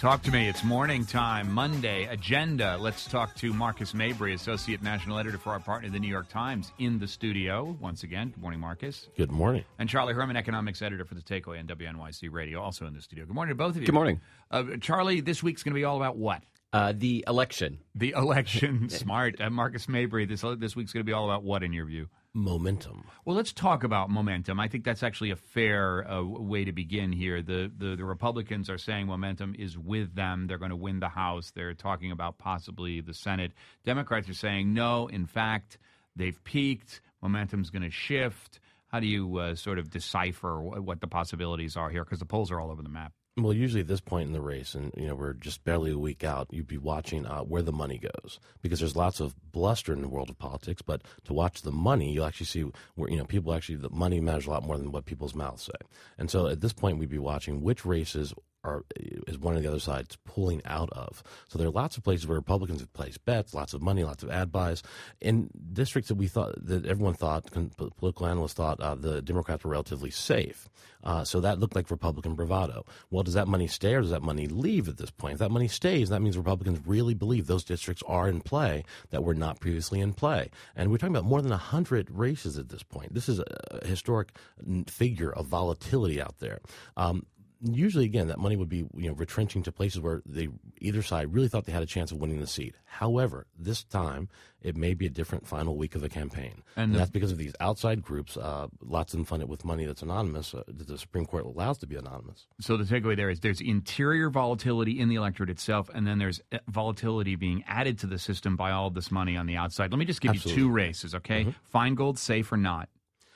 Talk to me. It's morning time, Monday, agenda. Let's talk to Marcus Mabry, Associate National Editor for our partner, the New York Times, in the studio once again. Good morning, Marcus. Good morning. And Charlie Herman, Economics Editor for The Takeaway on WNYC Radio, also in the studio. Good morning to both of you. Good morning. Charlie, this week's going to be all about what? The election. The election. Smart. Marcus Mabry, this week's going to be all about what in your view? Momentum. Well, let's talk about momentum. I think that's actually a fair way to begin here. The Republicans are saying momentum is with them. They're going to win the House. They're talking about possibly the Senate. Democrats are saying, no, in fact, they've peaked. Momentum's going to shift. How do you sort of decipher what the possibilities are here? Because the polls are all over the map. Well, usually at this point in the race, and we're just barely a week out, you'd be watching where the money goes, because there's lots of bluster in the world of politics. But to watch the money, you'll actually see where people actually, the money matters a lot more than what people's mouths say. And so at this point, we'd be watching which races is one of the other sides pulling out of. So there are lots of places where Republicans have placed bets, lots of money, lots of ad buys. In districts that everyone thought, political analysts thought, the Democrats were relatively safe. So that looked like Republican bravado. Well, does that money stay or does that money leave at this point? If that money stays, that means Republicans really believe those districts are in play that were not previously in play. And we're talking about more than 100 races at this point. This is a historic figure of volatility out there. Usually, again, that money would be retrenching to places where either side really thought they had a chance of winning the seat. However, this time, it may be a different final week of a campaign. And that's because of these outside groups, lots of them funded with money that's anonymous, that the Supreme Court allows to be anonymous. So the takeaway there is there's interior volatility in the electorate itself, and then there's volatility being added to the system by all of this money on the outside. Let me just give you two races, okay? Mm-hmm. Feingold, safe or not?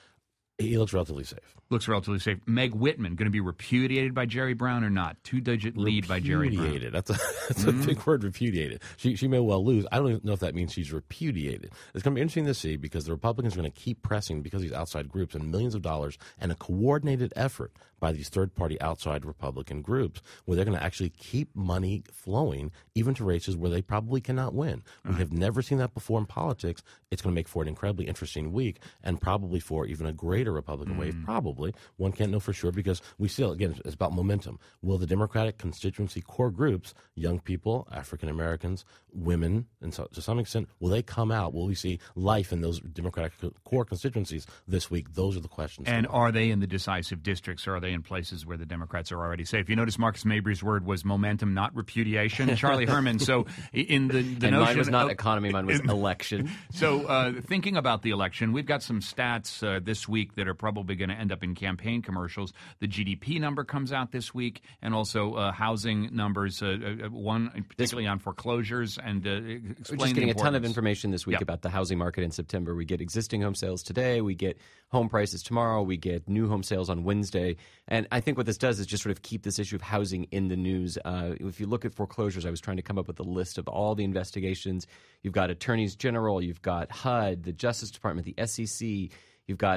He looks relatively safe. Looks relatively safe. Meg Whitman, going to be repudiated by Jerry Brown or not? Two-digit lead by Jerry Brown. Repudiated. That's a big word, repudiated. She may well lose. I don't even know if that means she's repudiated. It's going to be interesting to see because the Republicans are going to keep pressing because of these outside groups and millions of dollars and a coordinated effort by these third-party outside Republican groups where they're going to actually keep money flowing even to races where they probably cannot win. We have never seen that before in politics. It's going to make for an incredibly interesting week and probably for even a greater Republican wave, probably. One can't know for sure because we still, again, it's about momentum. Will the Democratic constituency core groups, young people, African Americans, women, and so to some extent, will they come out? Will we see life in those Democratic core constituencies this week? Those are the questions. And are they in the decisive districts or are they in places where the Democrats are already safe? You notice Marcus Mabry's word was momentum, not repudiation. Charlie Herman, so in the and notion... mine was not economy, mine was election. So thinking about the election, we've got some stats this week that are probably going to end up in campaign commercials. The GDP number comes out this week, and also housing numbers, one particularly on foreclosures, and we're just getting a ton of information this week about the housing market in September. We get existing home sales today, we get home prices tomorrow, we get new home sales on Wednesday, and I think what this does is just sort of keep this issue of housing in the news. If you look at foreclosures, I was trying to come up with a list of all the investigations. You've got attorneys general, you've got HUD, the Justice Department, the SEC. You've got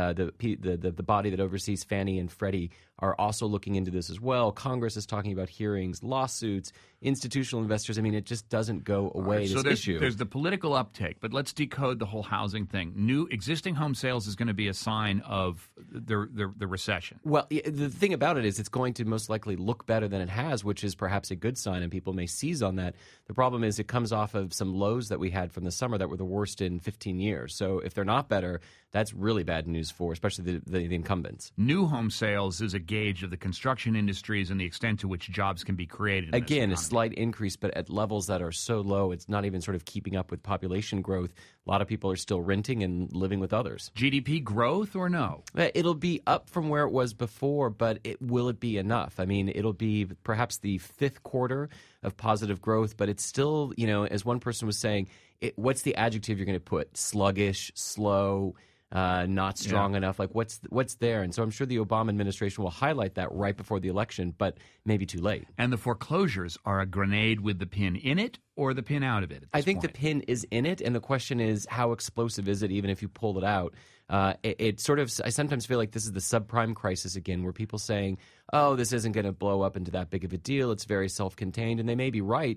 the body that oversees Fannie and Freddie are also looking into this as well. Congress is talking about hearings, lawsuits, institutional investors. I mean, it just doesn't go away, this issue. There's the political uptake, but let's decode the whole housing thing. New existing home sales is going to be a sign of the recession. Well, the thing about it is it's going to most likely look better than it has, which is perhaps a good sign, and people may seize on that. The problem is it comes off of some lows that we had from the summer that were the worst in 15 years. So if they're not better, that's really bad news for especially the incumbents. New home sales is a gauge of the construction industries and the extent to which jobs can be created. Again, a slight increase, but at levels that are so low, it's not even sort of keeping up with population growth. A lot of people are still renting and living with others. GDP growth or no? It'll be up from where it was before, but will it be enough? I mean, it'll be perhaps the fifth quarter of positive growth, but it's still, as one person was saying, what's the adjective you're going to put? Sluggish, slow, not strong enough. Like what's there? And so I'm sure the Obama administration will highlight that right before the election, but maybe too late. And the foreclosures are a grenade with the pin in it or the pin out of it? I think the pin is in it, and the question is how explosive is it even if you pull it out? I sometimes feel like this is the subprime crisis again, where people saying, oh, this isn't going to blow up into that big of a deal. It's very self-contained, and they may be right.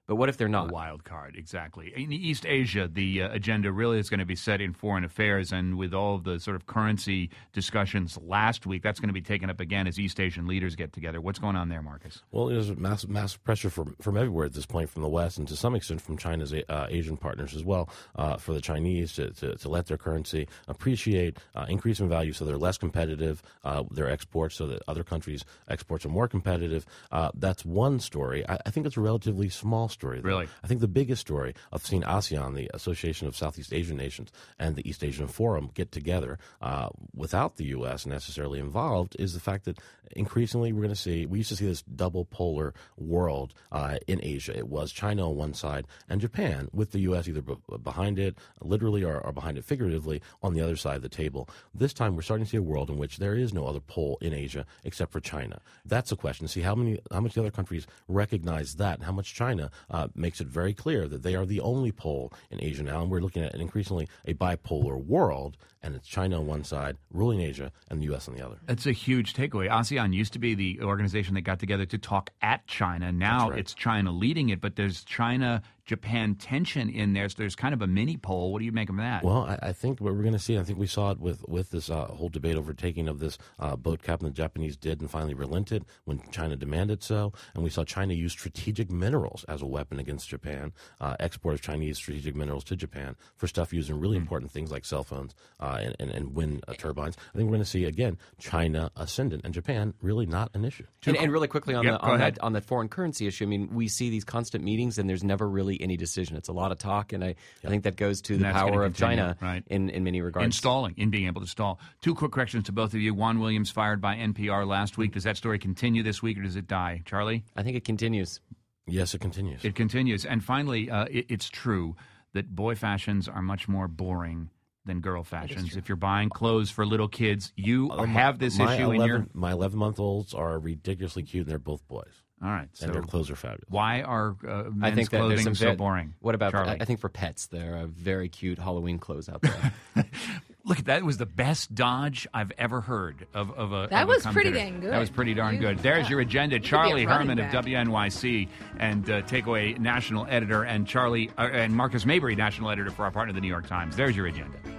But what if they're not? A wild card, exactly. In East Asia, the agenda really is going to be set in foreign affairs, and with all of the sort of currency discussions last week, that's going to be taken up again as East Asian leaders get together. What's going on there, Marcus? Well, there's massive pressure from everywhere at this point, from the West and to some extent from China's Asian partners as well, for the Chinese to let their currency appreciate, increase in value so they're less competitive, their exports, so that other countries' exports are more competitive. That's one story. I think it's a relatively small story, though. Really? I think the biggest story of seeing ASEAN, the Association of Southeast Asian Nations, and the East Asian Forum get together without the U.S. necessarily involved is the fact that increasingly we're going to see, we used to see this double polar world in Asia. It was China on one side and Japan, with the U.S. either behind it, literally, or behind it figuratively, on the other side of the table. This time we're starting to see a world in which there is no other pole in Asia except for China. That's a question. See how much the other countries recognize that, and how much China makes it very clear that they are the only pole in Asia now, and we're looking at increasingly a bipolar world, and it's China on one side, ruling Asia, and the U.S. on the other. It's a huge takeaway. ASEAN used to be the organization that got together to talk at China. Now it's China leading it, but there's China-Japan tension in there, so there's kind of a mini pole. What do you make of that? Well, I think what we're going to see, I think we saw it with this whole debate over taking of this boat captain the Japanese did and finally relented when China demanded so, and we saw China use strategic minerals as a weapon against Japan, export of Chinese strategic minerals to Japan for stuff used in really important things like cell phones and wind turbines. I think we're going to see, again, China ascendant and Japan really not an issue. And really quickly on that foreign currency issue, I mean, we see these constant meetings and there's never really any decision. It's a lot of talk, and I think that goes to the power of China in many regards. In being able to stall. Two quick corrections to both of you. Juan Williams fired by NPR last week. Does that story continue this week, or does it die? Charlie? I think it continues. Yes, it continues. It continues. And finally, it's true that boy fashions are much more boring than girl fashions. If you're buying clothes for little kids, you have this issue in your... My 11-month-olds are ridiculously cute, and they're both boys. All right. And their clothes are fabulous. Why are men's clothing so boring? What about, Charlie? I think for pets, there are very cute Halloween clothes out there. Look, that was the best dodge I've ever heard of a... That was pretty dang good. That was pretty darn good. There's your agenda. Charlie Herman of WNYC and Takeaway national editor, and Marcus Mabry, national editor for our partner, the New York Times. There's your agenda.